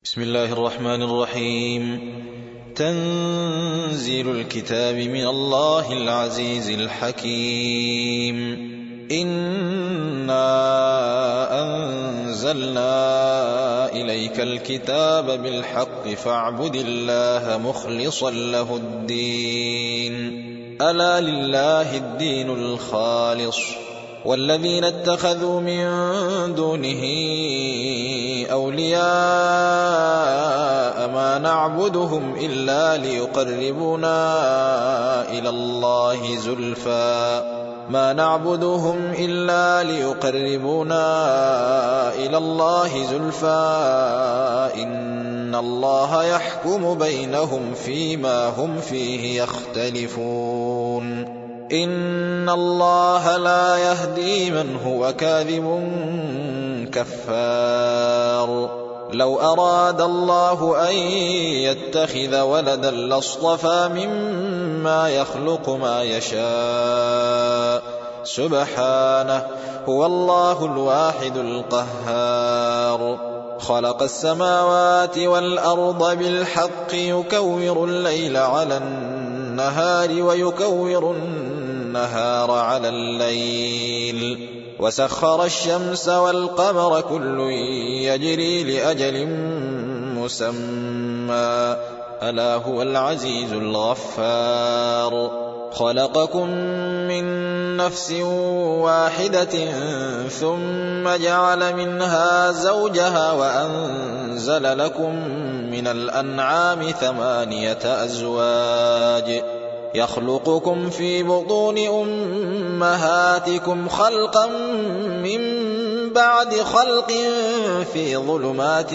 بسم الله الرحمن الرحيم. تنزيل الكتاب من الله العزيز الحكيم. إنا أنزلنا إليك الكتاب بالحق فاعبد الله مخلصا له الدين. ألا لله الدين الخالص والذين اتخذوا من دونه أولياء ما نعبدهم إلا ليقربونا إلى الله زلفى إن الله يحكم بينهم فيما هم فيه يختلفون. إن الله لا يهدي من هو كاذب كفار. لو أراد الله أن يتخذ ولدا لاصطفى مما يخلق ما يشاء سبحانه هو الله الواحد القهار. خلق السماوات والأرض بالحق يكور الليل على النهار ويكور النهار على الليل وسخر الشمس والقمر كل يجري لأجل مسمى ألا هو العزيز الغفار. خلقكم من نفس واحدة ثم جعل منها زوجها وأنزل لكم من الأنعام 8 أزواج يخلقكم في بطون أمهاتكم خلقا من بعد خلق في ظلمات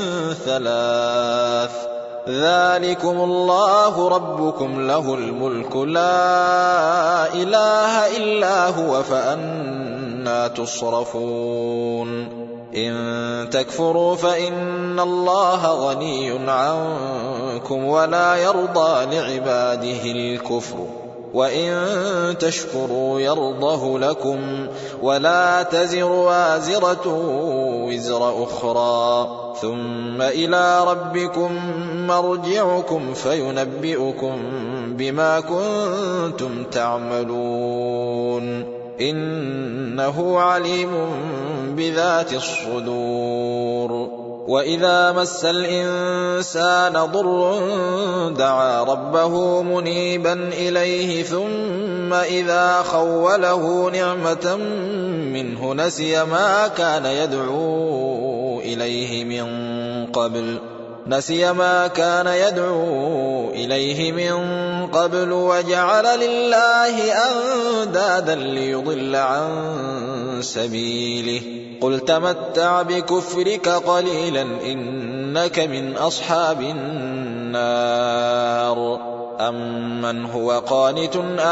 3 ذلكم الله ربكم له الملك لا إله إلا هو فأنى تصرفون. إن تكفروا فإن الله غني عنكم ولا يرضى لعباده الكفر وإن تشكروا يرضه لكم ولا تزر وازرة وزر أخرى ثم إلى ربكم مرجعكم فينبئكم بما كنتم تعملون إنه عليم بذات الصدور. وإذا مس الإنسان ضر دعا ربه منيبا إليه ثم إذا خوله نعمة منه نسي ما كان يدعو إليه من قبل وجعل لله أندادا ليضل عن سبيله. قل تمتع بكفرك قليلا إنك من أصحاب النار. أمن هو قانت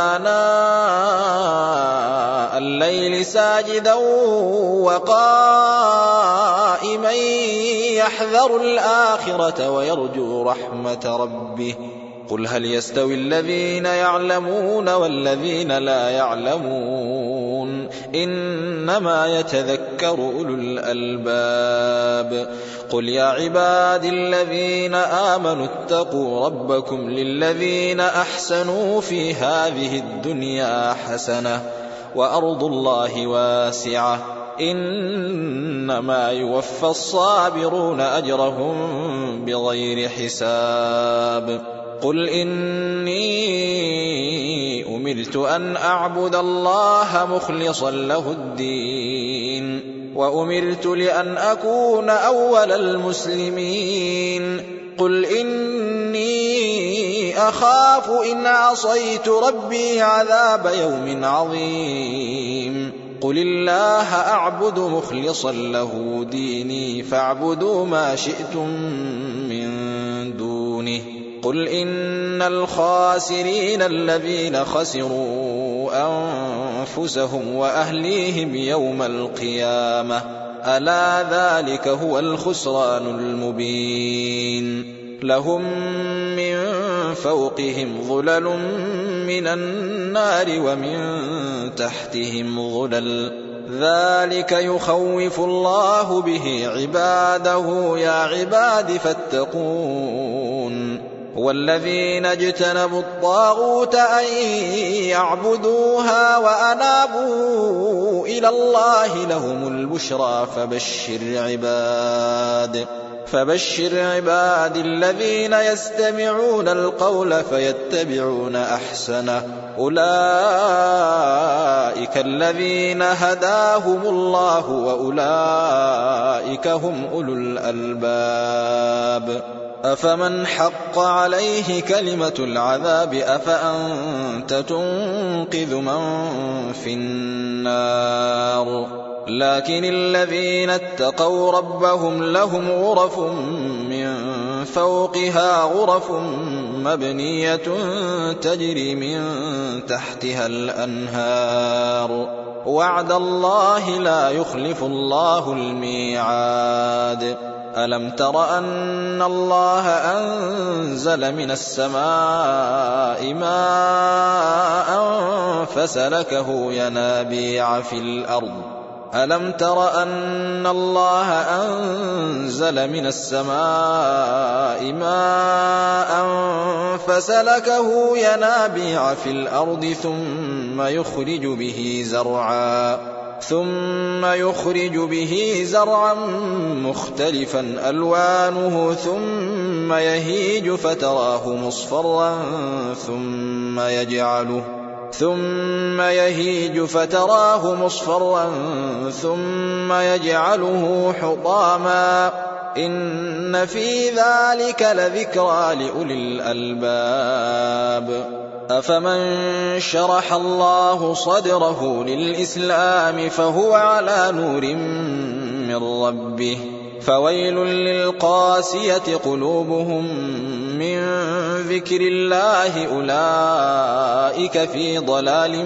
آناء الليل ساجدا وقائما يحذر الآخرة ويرجو رحمة ربه قل هل يستوي الذين يعلمون والذين لا يعلمون إنما يتذكر أولو الألباب. قل يا عباد الذين آمنوا اتقوا ربكم للذين أحسنوا في هذه الدنيا حسنة وأرض الله واسعة إنما يوفى الصابرون أجرهم بغير حساب. قل إني أمرت أن أعبد الله مخلصا له الدين وأمرت لأن أكون أول المسلمين. قل إني أخاف إن عصيت ربي عذاب يوم عظيم. قل الله أعبد مخلصا له ديني فاعبدوا ما شئتم من دونه. قل إن الخاسرين الذين خسروا أنفسهم وأهليهم يوم القيامة ألا ذلك هو الخسران المبين. لهم من فوقهم ظلل من النار ومن تحتهم ظلل ذلك يخوف الله به عباده يا عباد فاتقون والذين اجتنبوا الطاغوت أن يعبدوها وأنابوا إلى الله لهم البشرى فبشر عباد الذين يستمعون القول فيتبعون أحسنه أولئك الذين هداهم الله وأولئك هم أولو الألباب أفمن حق عليه كلمة العذاب أفأنت تنقذ من في النار لكن الذين اتقوا ربهم لهم غرف من فوقها غرف مبنية تجري من تحتها الأنهار وعد الله لا يخلف الله الميعاد ألم تر أن الله أنزل من السماء ماء فسلكه ينابيع في الأرض ألم تر أن الله أنزل من السماء ماء فسلكه ينابيع في الأرض ثم يخرج به زرعا مختلفا ألوانه ثم يهيج فتراه مصفرا ثم يجعله حطاما إن في ذلك لذكرى لأولي الألباب أفمن شرح الله صدره للإسلام فهو على نور من ربه فويل للقاسية قلوبهم من ذكر الله أولئك في ضلال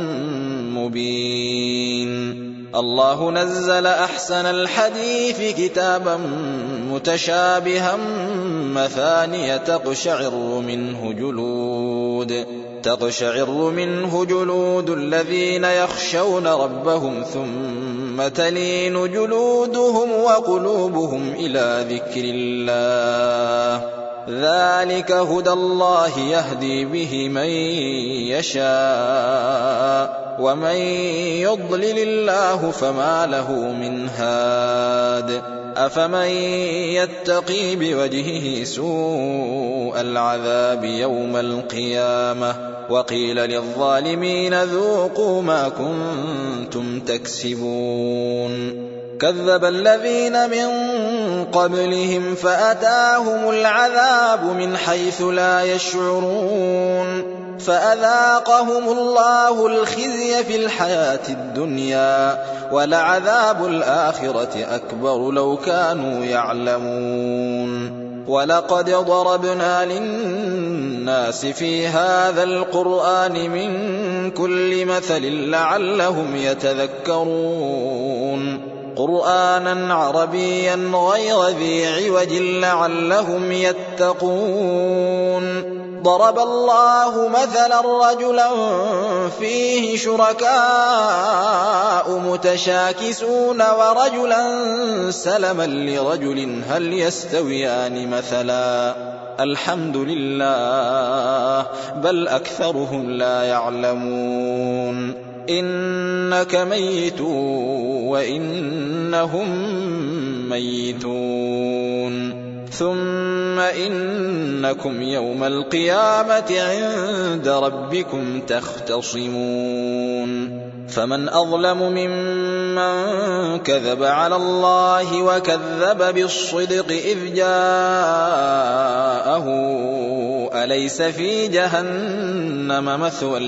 مبين الله نزل أحسن الحديث كتابا متشابها مثانية تقشعر منه جلود الذين يخشون ربهم ثم تلين جلودهم وقلوبهم إلى ذكر الله ذلك هدى الله يهدي به من يشاء ومن يضلل الله فما له من هاد أفمن يتقي بوجهه سوء العذاب يوم القيامة وقيل للظالمين ذوقوا ما كنتم تكسبون كذب الذين من قبلهم فأتاهم العذاب من حيث لا يشعرون فأذاقهم الله الخزي في الحياة الدنيا ولعذاب الآخرة أكبر لو كانوا يعلمون ولقد ضربنا للناس في هذا القرآن من كل مثل لعلهم يتذكرون قرآنا عربيا غير ذي عوج لعلهم يتقون ضرب الله مثلا رجلا فيه شركاء متشاكسون ورجلا سلما لرجل هل يستويان مثلا الحمد لله بل أكثرهم لا يعلمون إنك ميت وإنهم ميتون ثم إنكم يوم القيامة عند ربكم تختصمون فمن أظلم ممن كذب على الله وكذب بالصدق إذ جاءه أليس في جهنم مثوى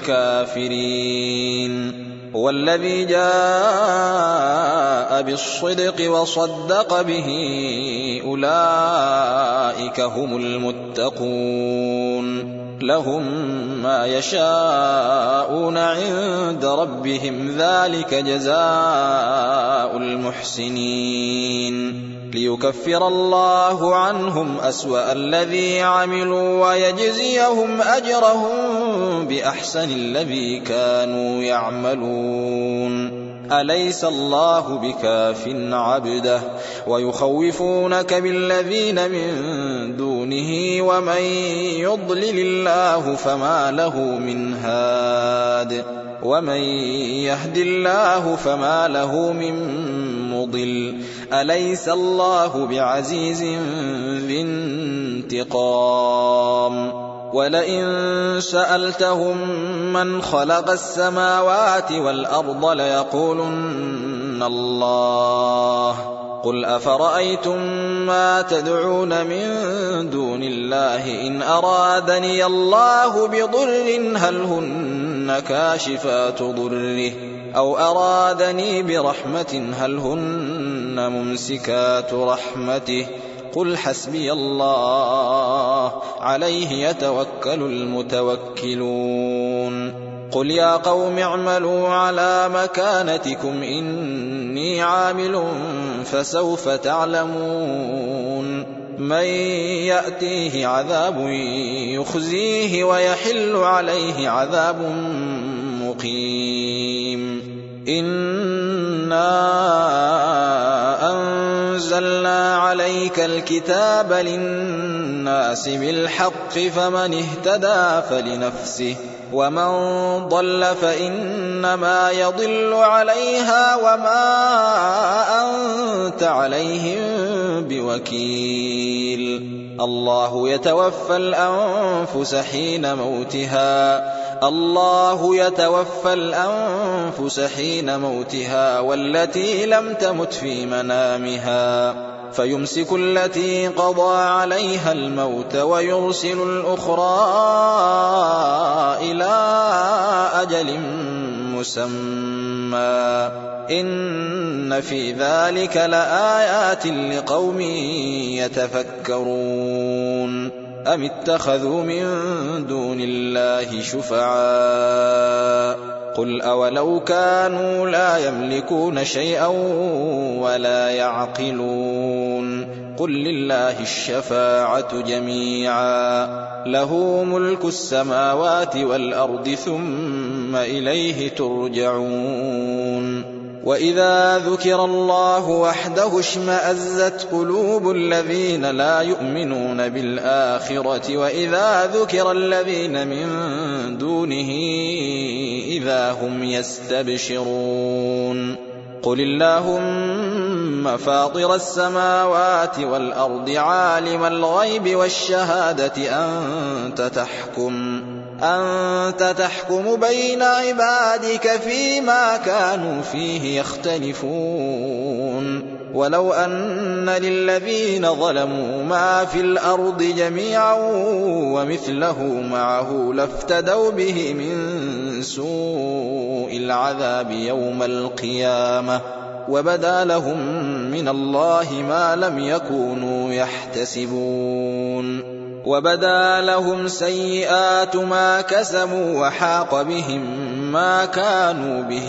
للكافرين والذي جاء بالصدق وصدق به أولئك هم المتقون لهم ما يشاءون عند ربهم ذلك جزاء المحسنين ليكفر الله عنهم أسوأ الذي عملوا ويجزيهم أجرهم بأحسن الذي كانوا يعملون أليس الله بكاف عبده ويخوفونك بالذين من دونه ومن يضلل الله فما له من هاد ومن يهد الله فما له من مضل أليس الله بعزيز ذي انتقام ولئن سألتهم من خلق السماوات والأرض ليقولن الله قل أفرأيتم ما تدعون من دون الله إن أرادني الله بضر هل هن كاشفات ضره أو أرادني برحمة هل هن ممسكات رحمته قل حسبي الله عليه يتوكل المتوكلون قل يا قوم اعملوا على مكانتكم إني عامل فسوف تعلمون من يأتيه عذاب يخزيه ويحل عليه عذاب مقيم إنا أنزلنا عليك الكتاب للناس بالحق فمن اهتدى فلنفسه ومن ضل فإنما يضل عليها وما أنت عليهم بوكيل الله يتوفى الأنفس حين موتها والتي لم تمت في منامها فيمسك التي قضى عليها الموت ويرسل الأخرى إلى أجل مسمى إن في ذلك لآيات لقوم يتفكرون أم اتخذوا من دون الله شفعاء قل أولو كانوا لا يملكون شيئا ولا يعقلون قل لله الشفاعة جميعا له ملك السماوات والأرض ثم إليه ترجعون وإذا ذكر الله وحده اشمأزت قلوب الذين لا يؤمنون بالآخرة وإذا ذكر الذين من دونه إذا هم يستبشرون قل اللهم فاطر السماوات والأرض عالم الغيب والشهادة أنت تحكم بين عبادك فيما كانوا فيه يختلفون ولو أن للذين ظلموا ما في الأرض جميعا ومثله معه لافتدوا به من سوء العذاب يوم القيامة وبدا لهم من الله ما لم يكونوا يحتسبون وبدا لهم سيئات ما كسبوا وحاق بهم ما كانوا به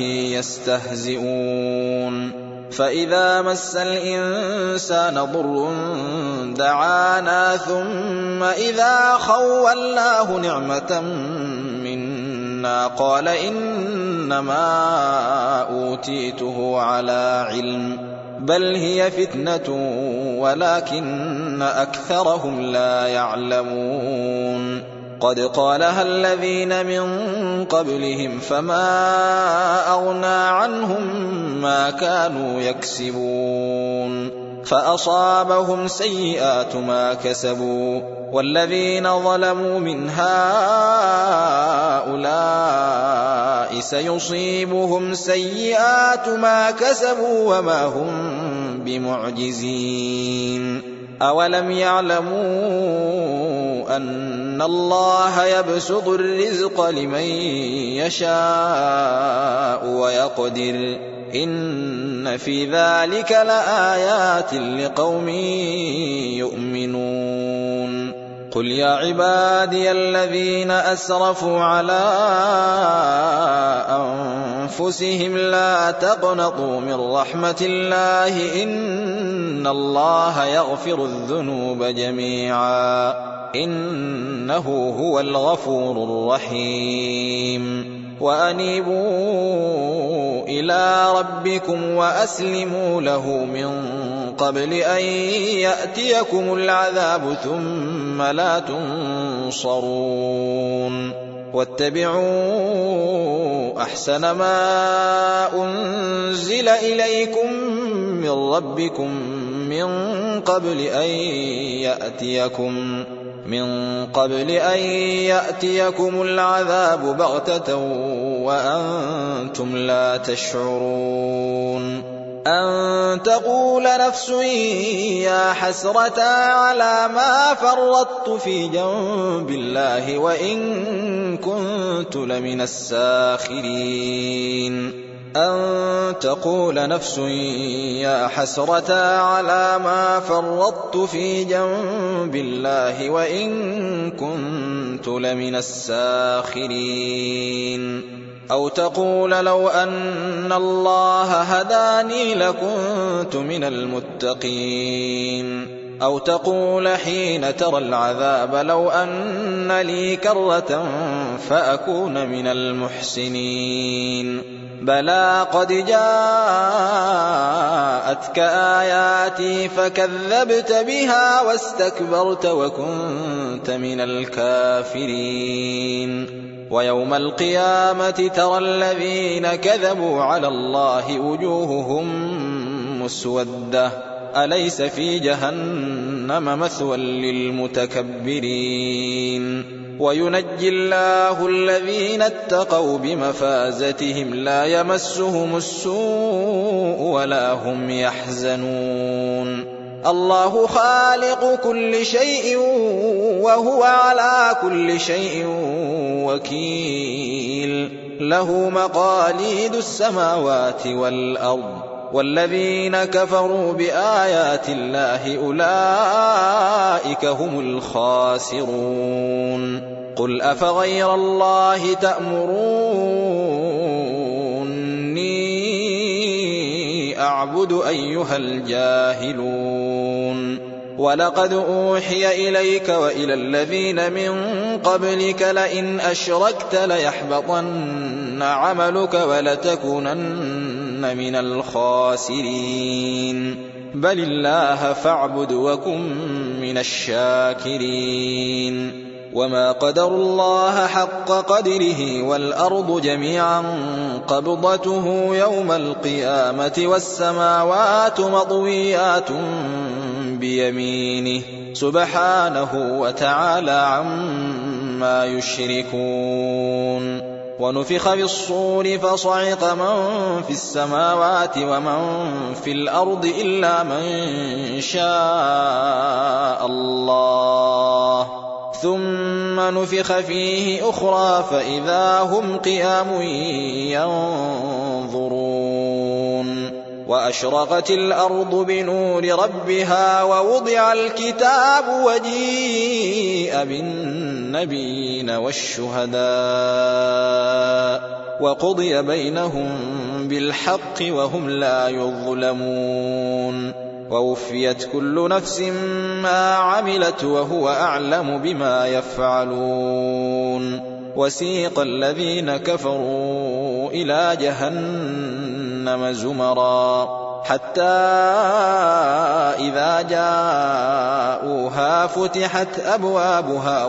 يستهزئون فإذا مس الإنسان ضر دعانا ثم إذا خولناه نعمة منا قال إنما أوتيته على علم بل هي فتنة ولكن أكثرهم لا يعلمون قد قالها الذين من قبلهم فما أغنى عنهم ما كانوا يكسبون فأصابهم سيئات ما كسبوا والذين ظلموا من هؤلاء سيصيبهم سيئات ما كسبوا وما هم بمعجزين أولم يعلموا أن الله يبسط الرزق لمن يشاء ويقدر إن في ذلك لآيات لقوم يؤمنون قل يا عبادي الذين أسرفوا على أنفسهم لا تقنطوا من رحمة الله إن الله يغفر الذنوب جميعا إنه هو الغفور الرحيم وأنيبوا إلى ربكم وأسلموا له من قبل أن يأتيكم العذاب ثم لا تنصرون واتبعوا أحسن ما أنزل إليكم من ربكم من قبل أن يأتيكم العذاب بغتة وأنتم لا تشعرون أن تقول نفس يا حسرة على ما فرطت في جنب الله وإن كنت لمن الساخرين أن تقول نفس يا حسرة على ما فرطت في جنب الله وإن كنت لمن الساخرين أو تقول لو أن الله هداني لكنت من المتقين أو تقول حين ترى العذاب لو أن لي كرة فأكون من المحسنين بلى قد جاءتك آياتي فكذبت بها واستكبرت وكنت من الكافرين ويوم القيامة ترى الذين كذبوا على الله وجوههم مسودة أليس في جهنم مثوى للمتكبرين وينجي الله الذين اتقوا بمفازتهم لا يمسهم السوء ولا هم يحزنون الله خالق كل شيء وهو على كل شيء وكيل له مقاليد السماوات والأرض والذين كفروا بآيات الله أولئك هم الخاسرون قل أفغير الله تأمروني أعبد أيها الجاهلون ولقد أوحي إليك وإلى الذين من قبلك لئن أشركت ليحبطن عملك ولتكونن من الخاسرين بل الله فاعبد وكن من الشاكرين وما قدروا الله حق قدره والأرض جميعا قبضته يوم القيامة والسماوات مطويات بيمينه سبحانه وتعالى عما يشركون ونفخ بالصور فصعق من في السماوات ومن في الأرض إلا من شاء الله ثم نفخ فيه أخرى فإذا هم قيام ينظرون وأشرقت الأرض بنور ربها ووضع الكتاب وجيء بالنبيين والشهداء وقضي بينهم بالحق وهم لا يظلمون ووفيت كل نفس ما عملت وهو أعلم بما يفعلون وسيق الذين كفروا إلى جهنم زمرا حتى إذا جاءوها فتحت أبوابها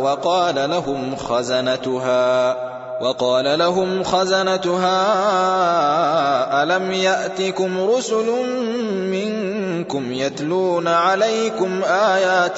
وقال لهم خزنتها ألم يأتكم رسل منكم يتلون عليكم آيات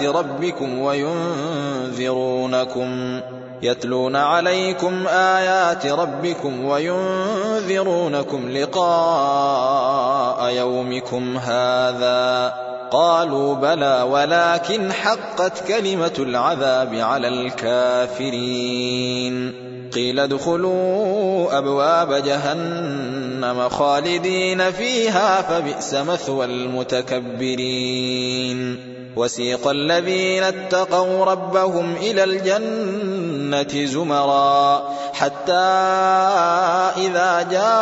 ربكم وينذرونكم لقاء يومكم هذا قالوا بلى ولكن حقت كلمة العذاب على الكافرين قيل ادخلوا أبواب جهنم جهنم خالدين فيها فبئس مثوى المتكبرين وسيق الذين اتقوا ربهم إلى الجنة زمرا حتى إذا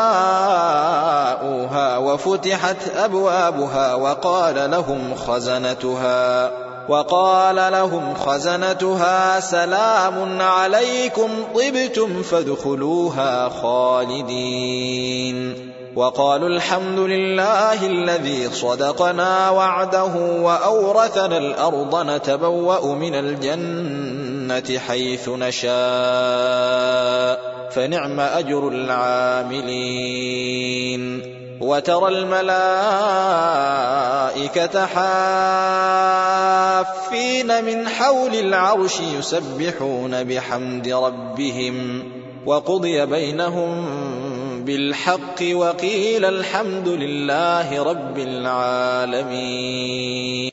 جاءوها وفتحت أبوابها وقال لهم خزنتها سلام عليكم طبتم فادخلوها خالدين وقالوا الحمد لله الذي صدقنا وعده وأورثنا الأرض نتبوأ من الجنة حيث نشاء فنعم أجر العاملين وترى الملائكة حافين من حول العرش يسبحون بحمد ربهم وقضي بينهم بالحق وقيل الحمد لله رب العالمين.